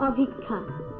অভিক্ষা।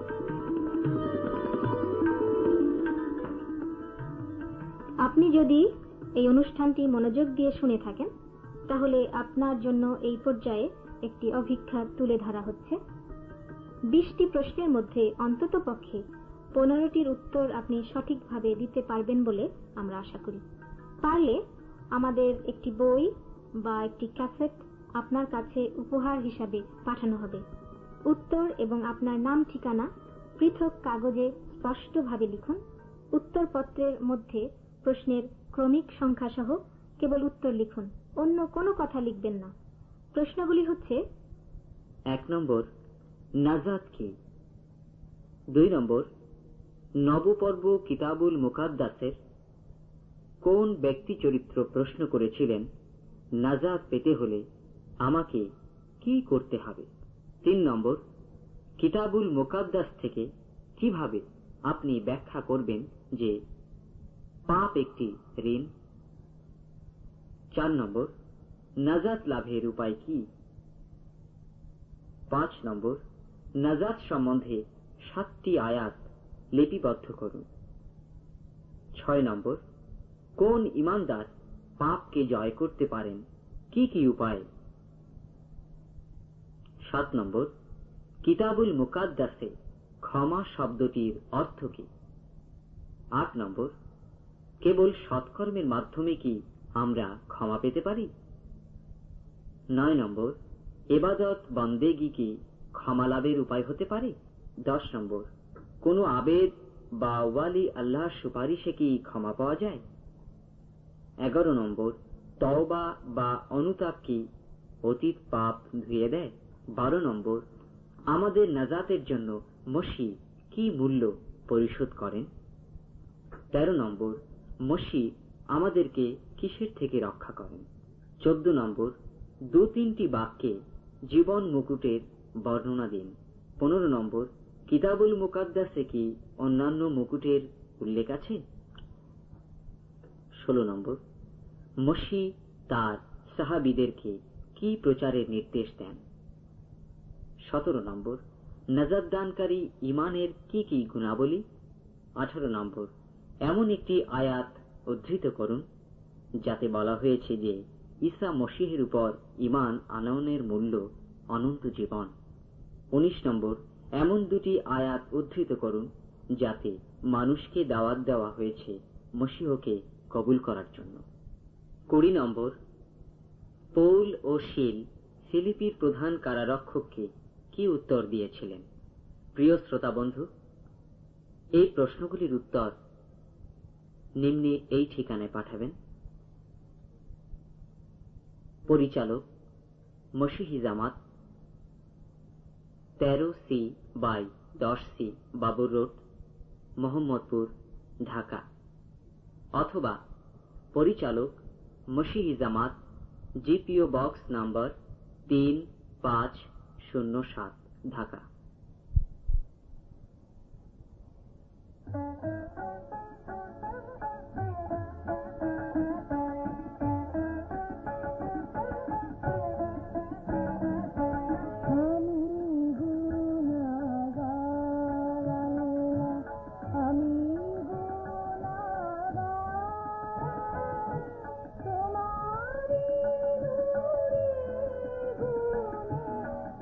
আপনি যদি এই অনুষ্ঠানটি মনোযোগ দিয়ে শুনে থাকেন তাহলে আপনার জন্য এই পর্যায়ে একটি অভিক্ষা তুলে ধরা হচ্ছে। 20টি প্রশ্নের মধ্যে অন্ততপক্ষে 15টির উত্তর আপনি সঠিকভাবে দিতে পারবেন বলে আমরা আশা করি। পারলে আমাদের একটি বই বা একটি ক্যাসেট আপনার কাছে উপহার হিসাবে পাঠানো হবে। উত্তর এবং আপনার নাম ঠিকানা পৃথক কাগজে স্পষ্টভাবে লিখুন। উত্তরপত্রের মধ্যে প্রশ্নের ক্রমিক সংখ্যা সহ কেবল উত্তর লিখুন, অন্য কোনো কথা লিখবেন না। প্রশ্নগুলি হচ্ছে: 1 নম্বর, নাজাত কি? 2 নম্বর, নবপর্ব কিতাবুল মুকাদ্দাসের কোন ব্যক্তি চরিত্র প্রশ্ন করেছিলেন, নাজাত পেতে হলে আমাকে কি করতে হবে? 3 নম্বর, কিতাবুল মুকাদ্দাস থেকে কিভাবে আপনি ব্যাখ্যা করবেন যে পাপ একটি ঋণ? 4 নম্বর, নাজাত লাভের উপায় কি? 5 নম্বর, নাজাত সম্বন্ধে 7টি আয়াত লিপিবদ্ধ করুন। 6 নম্বর, কোন ঈমানদার পাপকে জয় করতে পারেন, কি কি উপায়? 7 নম্বর, কিতাবুল মুকাদ্দাসে ক্ষমা শব্দটির অর্থ কি? 8 নম্বর, কেবল সৎকর্মের মাধ্যমে কি আমরা ক্ষমা পেতে পারি? 9 নম্বর, ইবাদত বন্দেগী কি ক্ষমা লাভের উপায় হতে পারে? 10 নম্বর, কোন আবেদ বা ওয়ালি আল্লাহর সুপারিশে কি ক্ষমা পাওয়া যায়? 11 নম্বর, তওবা বা অনুতাপ কি অতীত পাপ ধুয়ে দেয়? 12 নম্বর, আমাদের নাজাতের জন্য মসিহ কি মূল্য পরিশোধ করেন? 13 নম্বর, মসিহ আমাদেরকে কিসের থেকে রক্ষা করেন? 14 নম্বর, 2-3টি বাক্যে জীবন মুকুটের বর্ণনা দিন। 15 নম্বর, কিতাবুল মুকাদ্দাসে কি অন্যান্য মুকুটের উল্লেখ আছে? 16 নম্বর, মসিহ তার সাহাবীদেরকে কি প্রচারের নির্দেশ দেন? 17 নম্বর, নাজাত দানকারী ঈমানের কি কি গুণাবলী? 18 নম্বর, এমন একটি আয়াত উদ্ধৃত করুন যাতে বলা হয়েছে যে ঈসা মসিহের উপর ঈমান আনয়নের মূল্য অনন্ত জীবন। 19 নম্বর, এমন 2টি আয়াত উদ্ধৃত করুন যাতে মানুষকে দাওয়াত দেওয়া হয়েছে মসিহকে কবুল করার জন্য। 20 নম্বর, পৌল ও শিল ফিলিপির প্রধান কারারক্ষককে কি উত্তর দিয়েছিলেন? প্রিয় শ্রোতা বন্ধু, এই প্রশ্নগুলির উত্তর নিম্নে এই ঠিকানায় পাঠাবেন। পরিচালক মসিহি জামাত, 13C/10C বাবুর রোড, মোহাম্মদপুর, ঢাকা। অথবা পরিচালক মসিহি জামাত, জিপিও বক্স নাম্বার 3507, ঢাকা।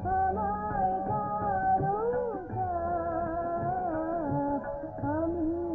আমি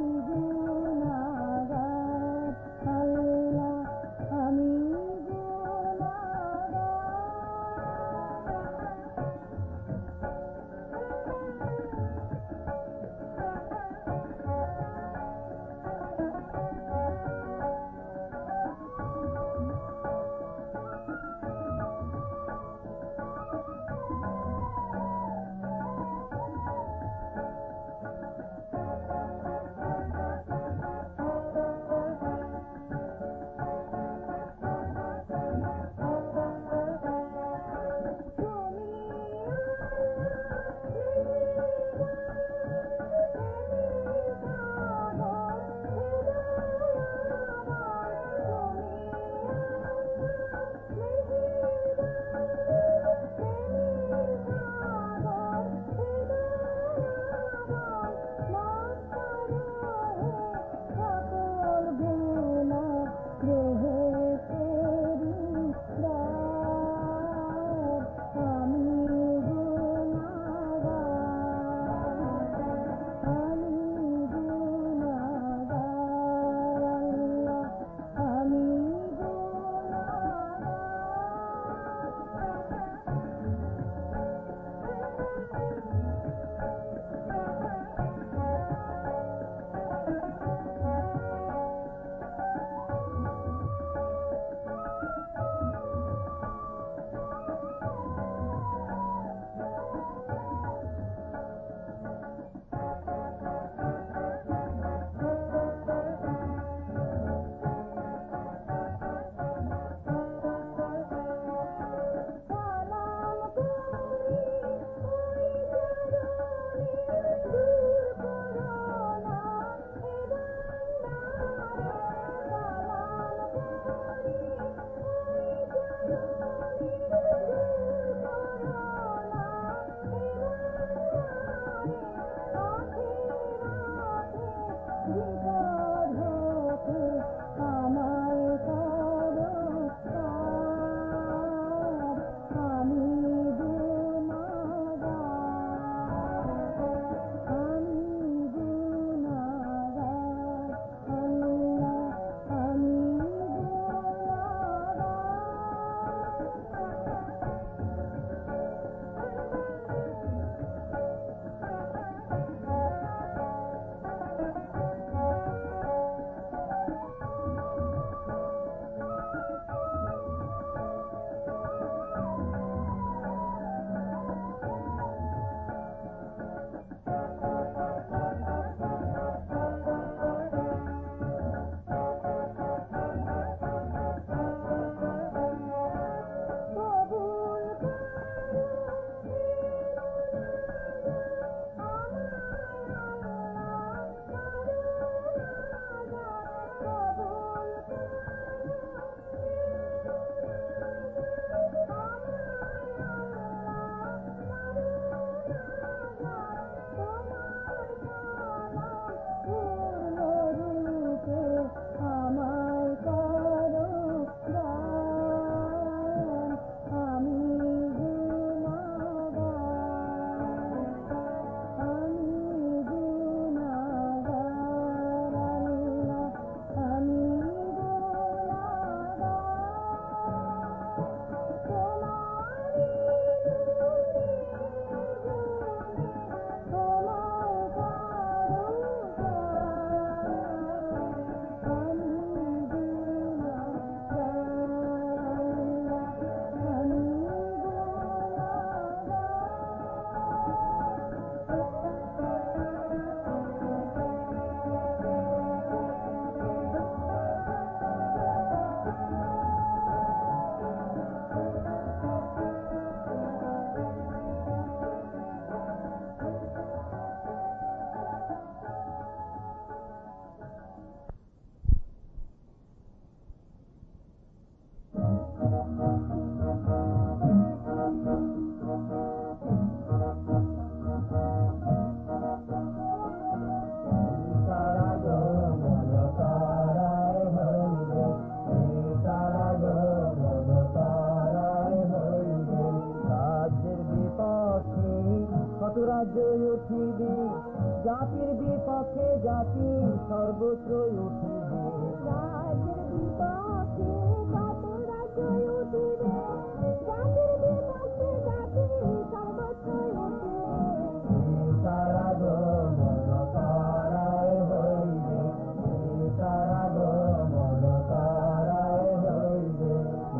রাজ্য উঠিবে, জাতির বিপক্ষে জাতি সর্বত্র উঠিবে। রাজ্যের বিপক্ষে কত রাজ্য উঠিবে, জাতির বিপক্ষে জাতি সর্বত্র উঠিবে। তারা গমন তারায় হইবে, তারা গমন তারায় হইবে।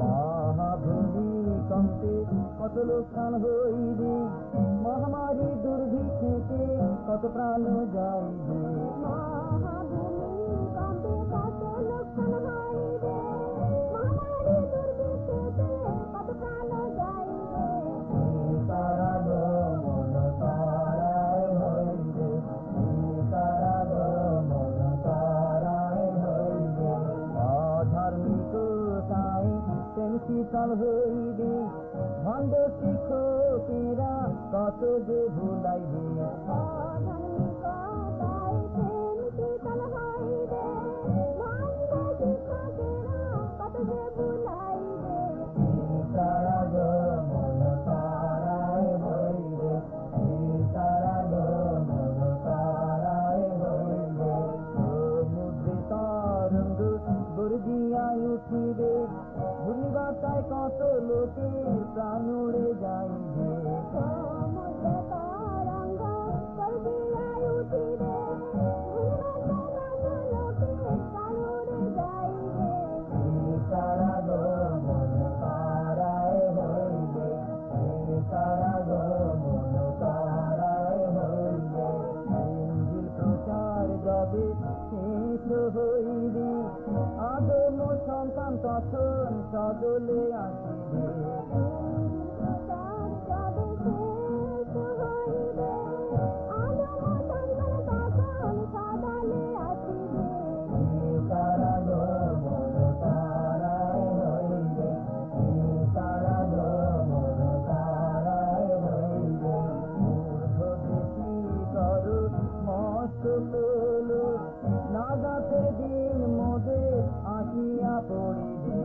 মহাভূমিকম্পে কত লোকসান হইবে, মহামারী দুর্ভিক্ষেতে কত প্রাণ যাইবে। মহাভূমিকম্পে কত লোকসান হইবে, মহামারী দুর্ভিক্ষেতে কত প্রাণ যাইবে। তারা গমন তারায় হইবে, তারা গমন তারায় হইবে। অধার্মিকতায় প্রেম শীতল হইবে, ভণ্ড শিক্ষকেরা কত যে ভুলাইবে। অধার্মিকতায় প্রেম শীতল হইবে, ভণ্ড শিক্ষকেরা কত যে ভুলাইবে। তারা গমন তারায় হইবে, তারা গমন তারায় হইবে। সমুদ্রে তরঙ্গ গর্জিয়ায় উঠিবে, ঘূর্ণিবাতায় কত লোকের প্রাণ উড়ে যাইবে। সমুদ্রে তরঙ্গ গর্জিয়ায় উঠিবে, ঘূর্ণিবাতায় কত লোকের প্রাণ উড়ে যাইবে। তারা গমন তারায় হইবে, তারা গমন তারায় হইবে। ইঞ্জিল প্রচার যবে শেষ হইবে, আদম সন্তান তখন সদলে আসিবে। প্রচার যবে শেষ হইবে, আদম সন্তান তখন সদলে আসিবে। তারা গমন তারায় হইবে, তারা গমন তারায় হইবে। ঊর্ধ্বদেশী করো মস্ত লোক, নাজাতের দিন মোদের আসিয়া পড়িবে।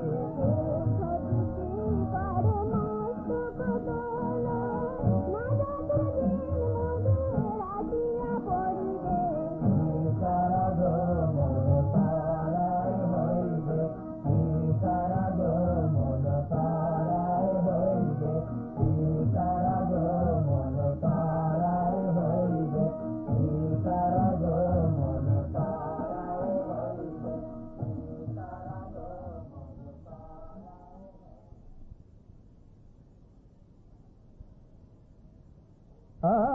তারা গমন তারায় হইবে, তারা গমন তারায় হইবে, তারা গমন তারায় হইবে, তারা গমন তারায় হইবে, তারা গমন তারায়।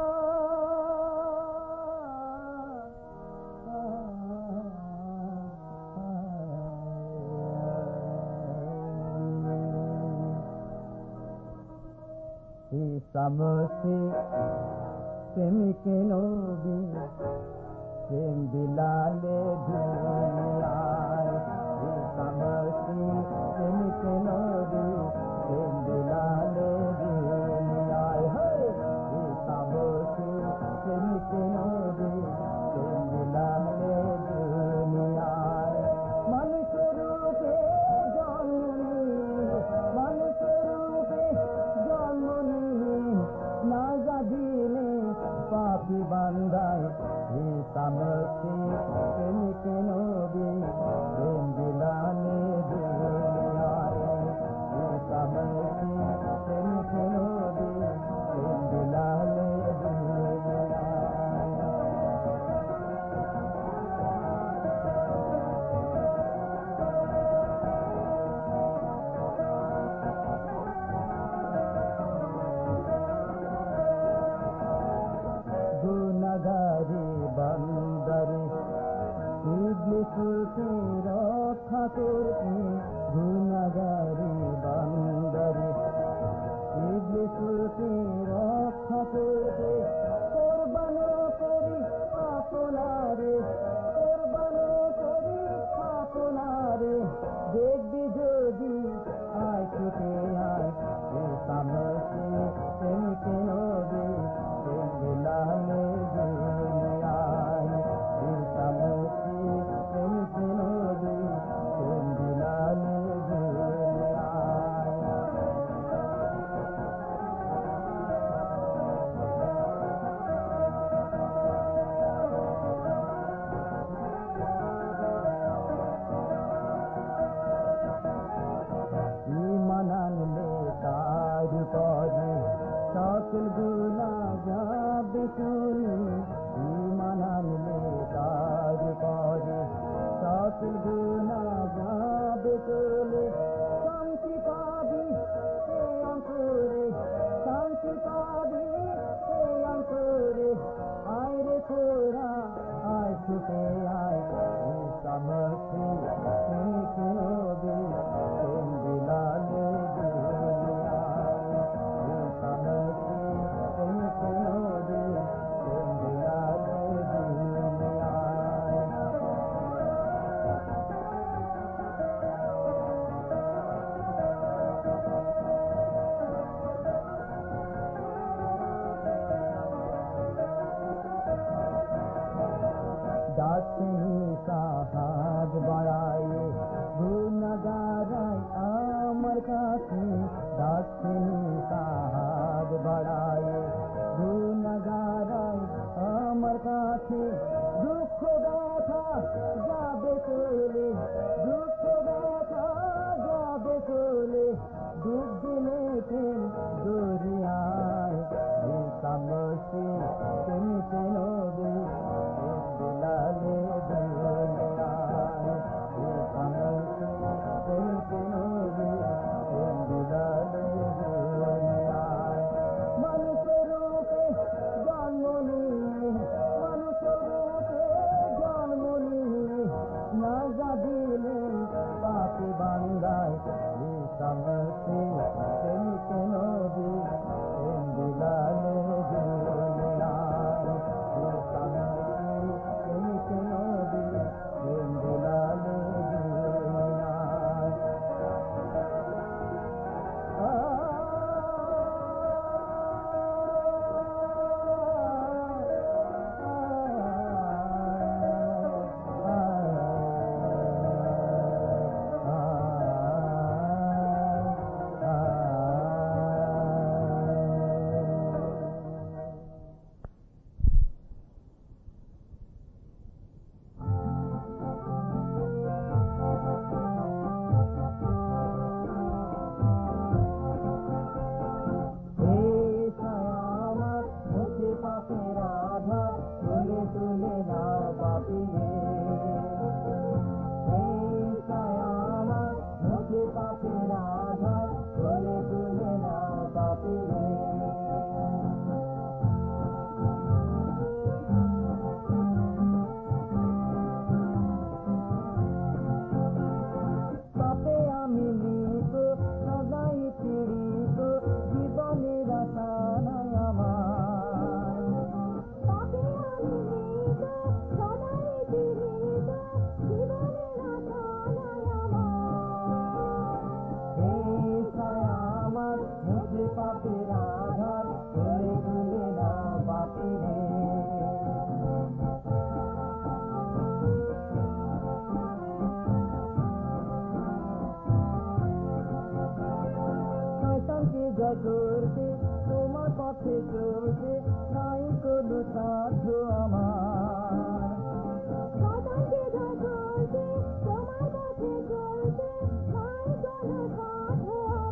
সামসি প্রেমিক নবী, প্রেম বিলালে দুনিয়ায়। সামসি প্রেমিক নবী, প্রেম বিলালে দুনিয়ায়। সামসি প্রেমিক নবী, প্রেম বিলালে দুনিয়ায়। মানুষের রূপে জন্ম নিয়ে, মানুষের রূপে জন্ম নিয়ে নাজা দিলে পাপি বান্দায়। সামসি প্রেমিক নবী, প্রেম বিলালে দুনিয়ায়। সামসি প্রেমিক নবী, প্রেম বিলালে দুনিয়ায়। গুনাহগারি বান্দারে ইবলিসকে রক্ষা করতে। গুনাহগারি বান্দারে ইবলিসকে রক্ষা করতে। কুরবান করি আপনারে, কুরবান করি আপনারে। দেখবি যদি সকল গুণা যাবে চলে ঈমান আনলে তার পরে সকল গুণা যাবে চলে শান্তি পাবি এ অন্তরে শান্তি পাবি এ অন্তরে আয় রে তোরা আয় ছুটে আয় সমস্তি কে নবী প্রেম বিলালে দুনিয়ায় সমস্তি কে নবী প্রেম বিলালে দুনিয়ায় দাসনি সাহায্য বাড়ায় গুণগারায় আমার কাছে দাসনি সাহায্য বাড়ায় গুণগারায় আমার কাছে দুঃখ ব্যথা যাবে চলে দুঃখ ব্যথা যাবে চলে ডুব দিলে প্রেম দরিয়ায় সমস্তি তুমি নবী বিলালে দুনিয়ায় সমস্তি তুমি নবী বিলালে দুনিয়ায় মানুষের রূপে জন্ম নিয়ে মানুষের রূপে জন্ম নিয়ে নাজা দিলেন পাপি বান্দায় সমস্তি তুমি নবী বিলালে দুনিয়ায় সমস্তি তুমি নবী বিলালে দুনিয়ায় করতে তোমার পথে চলতে নাই কোনো সাধ্য আমার শয়তানকে জয় করতে তোমার পথে চলতে নাই কোনো সাধ্য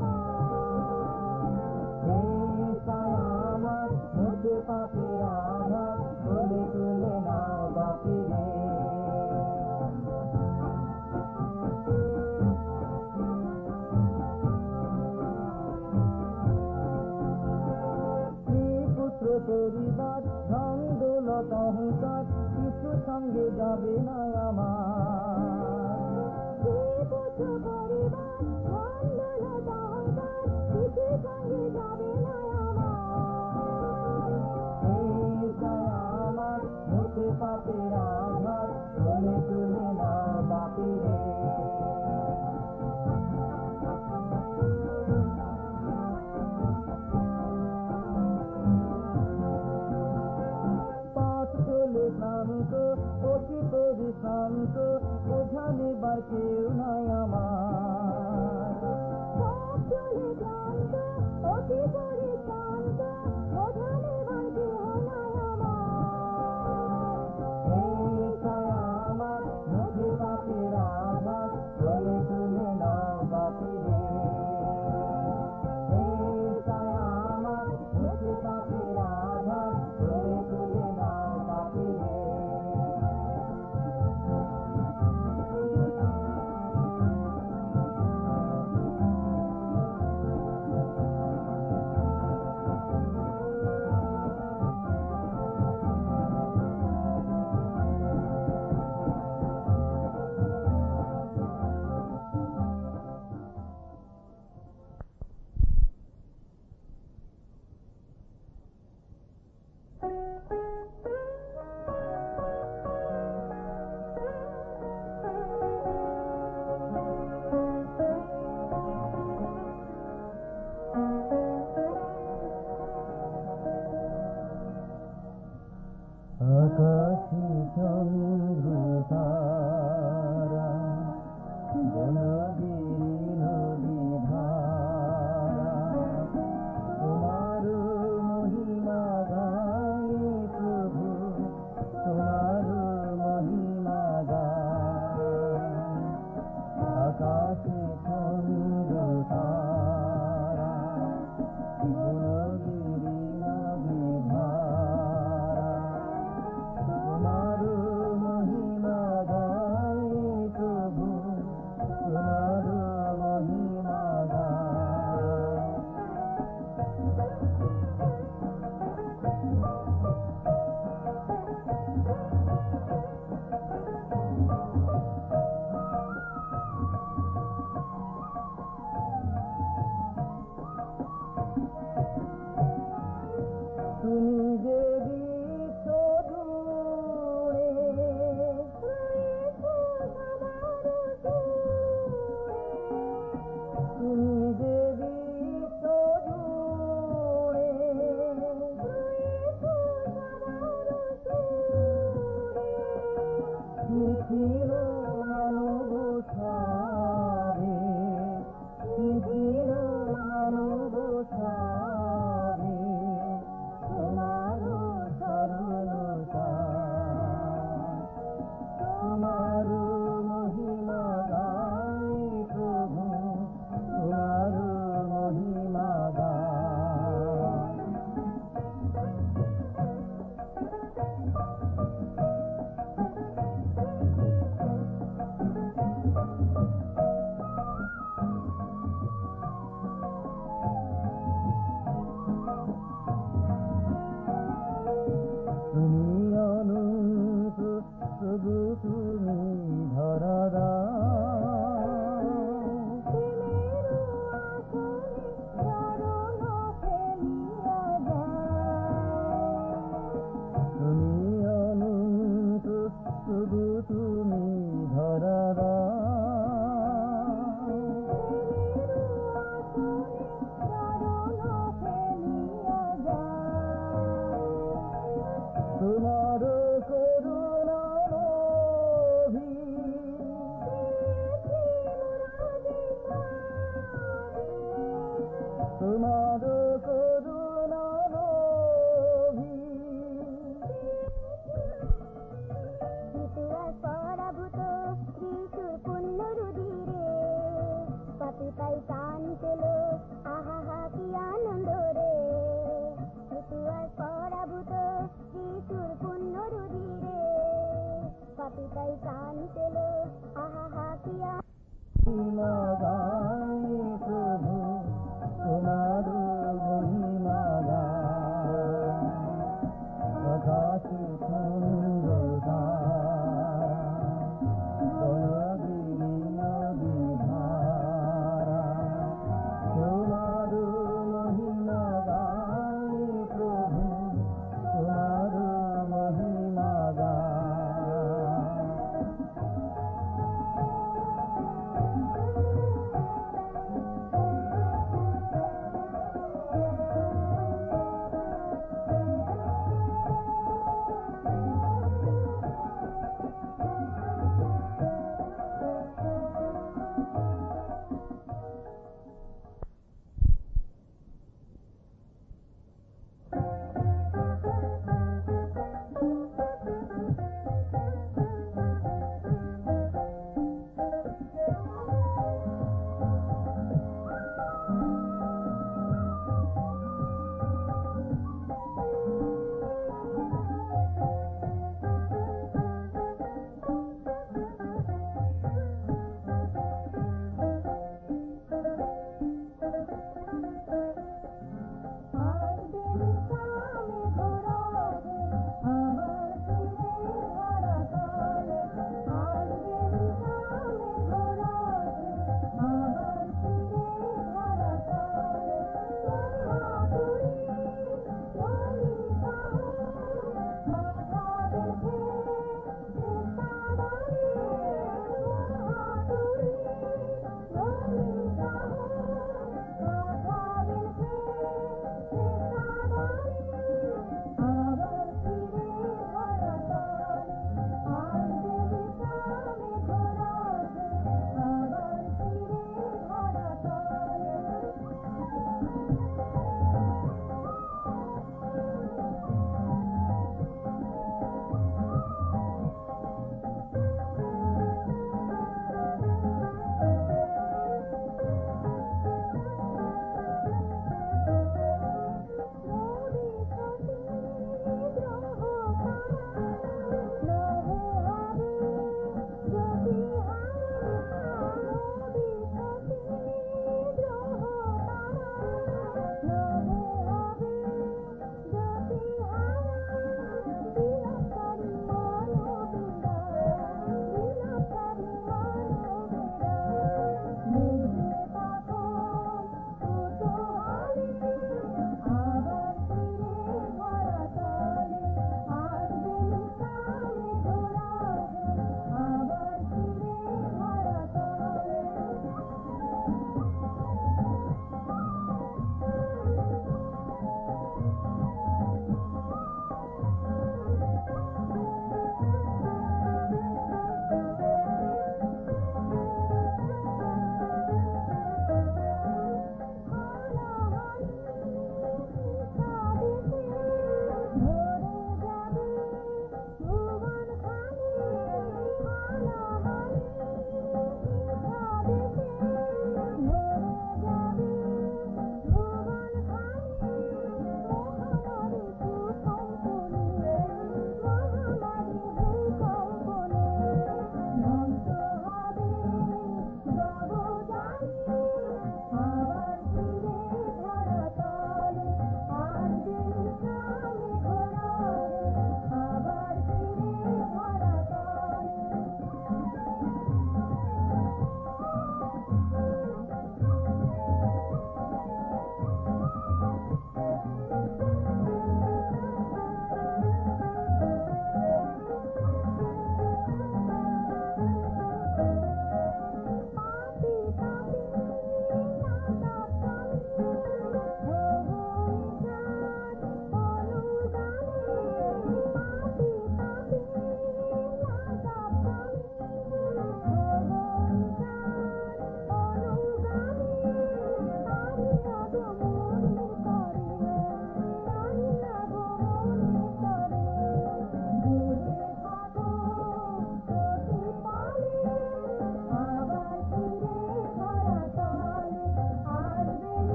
আমার আমার মধ্যে পাপের আঘাত বলে তুলে নাও বাপি রে পরিবার ধন দৌলত অহংকার কিছু সঙ্গে যাবে না আমার পরিবার ধন দৌলত অহংকার কিছু সঙ্গে যাবে না আমার মুখে পাপের আঘাত তুলে তুলে না বাপি রে শান্ত অতি পরিশান্ত বোঝা নেবার কেউ নাই আমার গুণগিরি নদী ধারা তোমার মহিমা গাই প্রভু তোমার মহিমা গাই আকাশে চন্দ্র তারা গুণগিরি নদী ধারা তোমার মহিমা গাই প্রভু তোমার মহিমা গাই তুমি যে বিশ্ব জুড়ে তুমি যে বিশ্ব জুড়ে নিখিল মানব সারে নিখিল মানব সারে তোমার সরলতা তোমার মহিমা গাই প্রভু তোমার মহিমা গাই তুমি অনন্ত প্রভু তুমি ধরা দাও তুমি অনন্ত প্রভু তুমি ধরা দাও তোমার করুণা লোভী তোমার করুণা লোভী পরাভূত যিশুর পুণ্য রুধিরে পাপি পাই প্রাণ পেল আহা হা কি আনন্দ রে পরাভূত যিশুর পুণ্য রুধিরে পাপি পাই প্রাণ পেল আহা হা কি মহিমা গাই প্রভু তোমার মহিমা গাই আকাশে চন্দ্র তারা গুণগিরি নদী ধারা তোমার মহিমা গাই প্রভু তোমার মহিমা গাই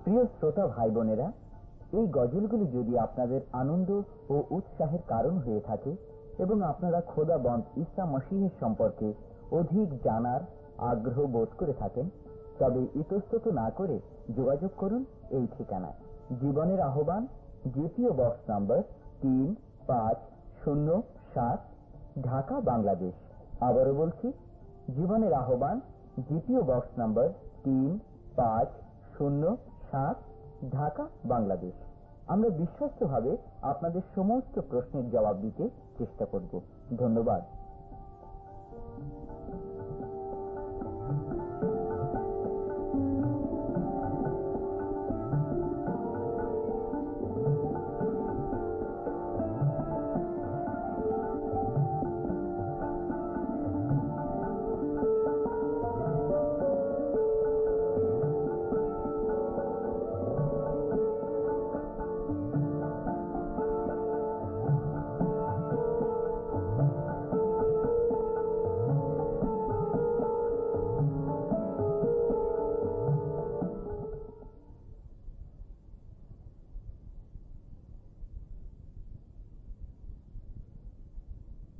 প্রিয় শ্রোতা ভাই বোনেরা, এই গজলগুলি যদি আপনাদের আনন্দ ও উৎসাহের কারণ হয়ে থাকে এবং আপনারা খোদাবন্দ ঈসা মসীহের সম্পর্কে অধিক জানার আগ্রহ বোধ করে থাকেন, তবে ইতস্তত না করে যোগাযোগ করুন এই ঠিকানায়। জীবনের আহ্বান, GPO box number 3507, Dhaka, Bangladesh. আবারও বলছি, জীবনের আহ্বান, GPO box number 3507, Dhaka, Bangladesh. আমরা বিশ্বস্তভাবে আপনাদের সমস্ত প্রশ্নের জবাব দিতে চেষ্টা করব। ধন্যবাদ।